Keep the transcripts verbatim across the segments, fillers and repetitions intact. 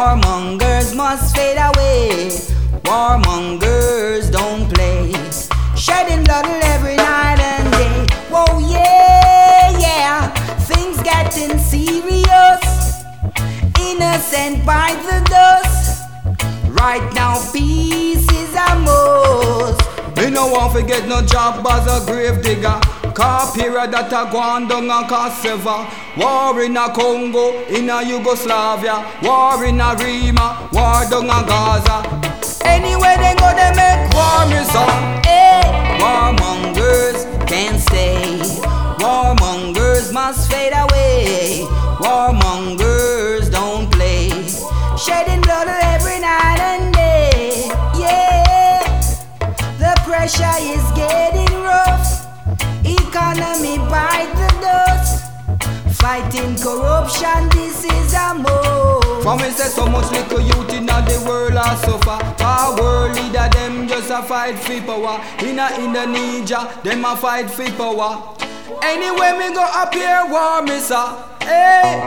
Warmongers must fade away. Warmongers don't play. Shedding blood every night and day. Whoa, yeah, yeah. Things getting serious. Innocent by the dust. Right now, peace is a must. Me no want to get no job as a grave digger. Car period that a gone down a Kosovo. War in a Congo, in a Yugoslavia. War in a Rima, war down a Gaza. Anywhere they go they make war music. Hey, warmongers can't stay. Warmongers must fade away. Warmongers don't play. Shedding blood every night and day. Yeah, the pressure is getting rough. Economy by the dust. Fighting corruption, this is a move. For me say so much little youth in the world a suffer. Our world leader them just a fight for power. In a Indonesia, them a fight for power. Anyway me go up here war me sir. Hey.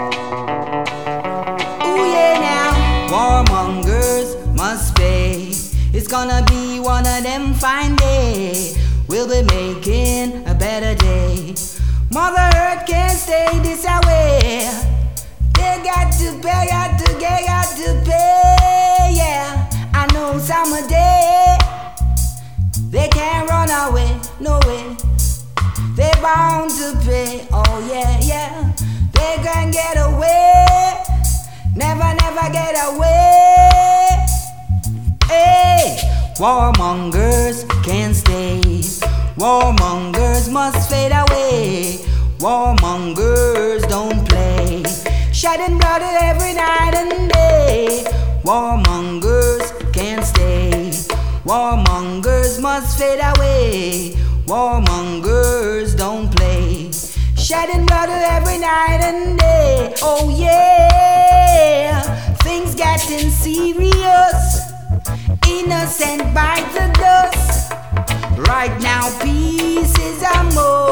Ooh yeah now. Warmongers must pay. It's gonna be one of them fine days. We'll be making a better day. Mother Earth can't stay this away. They got to pay, got to get, got to pay. Yeah, I know someday they can't run away, no way. They bound to pay. Oh yeah, yeah. They can get away. Never, never get away. Hey, warmongers can't stay. Warmongers must fade away. Warmongers don't play. Shedding blood every night and day. Warmongers can't stay. Warmongers must fade away. Warmongers don't play. Shedding blood every night and day. Oh yeah, things getting serious. Innocent by the dust. Right now peace is a must.